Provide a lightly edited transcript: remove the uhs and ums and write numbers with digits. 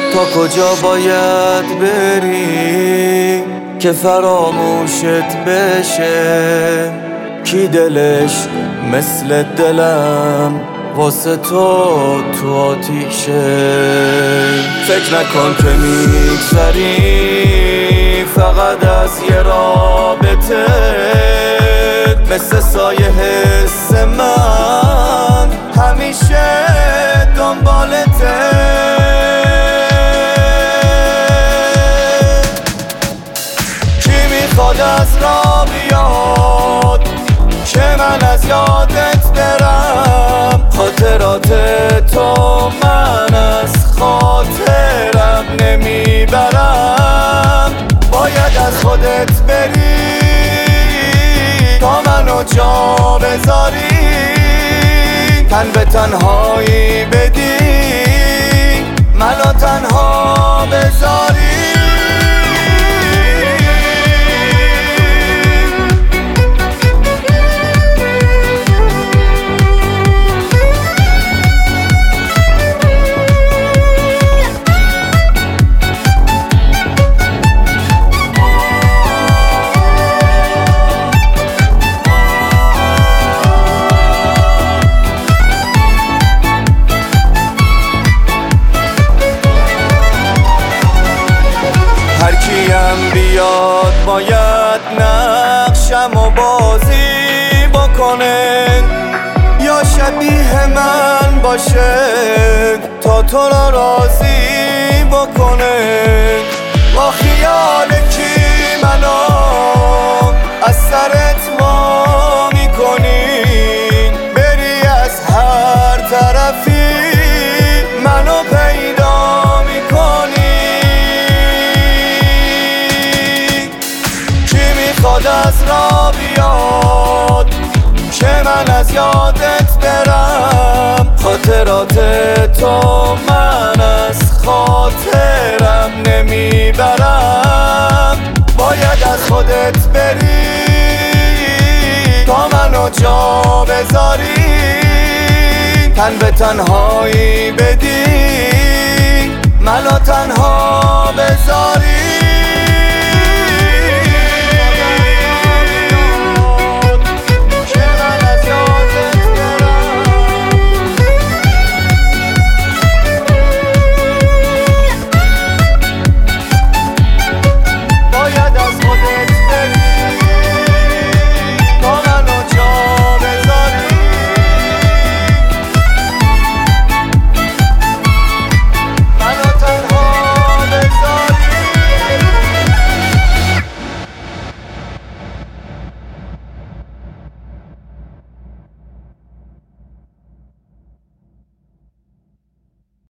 تا کجا باید بری که فراموشت بشه؟ کی دلش مثل دلم واسه تو آتیشه؟ فکر نکن که میگذری فقط از یه رابطه، مثل سایه حس من همیشه دنبالته. کی میخواد از راه بیاد که من از یادت برم؟ خاطرات تو من از خاطرم نمیبرم. باید از خودت بری تا منو جا بذاری، تن به تنهایی بدی منو تنها بذاری. هرکیم بیاد باید نقشم و بازی بکنه، یا شبیه من باشه تا تو را راضی بکنه. با خیال کی منو از سرت ما میکنی؟ بری از هر طرفی منو پیدا میکنی. میخواد از راه بیاد که من از یادت برم؟ خاطرات تو من از خاطرم نمیبرم. باید از خودت بری تا منو جا بذاری، تن به تنهایی بدی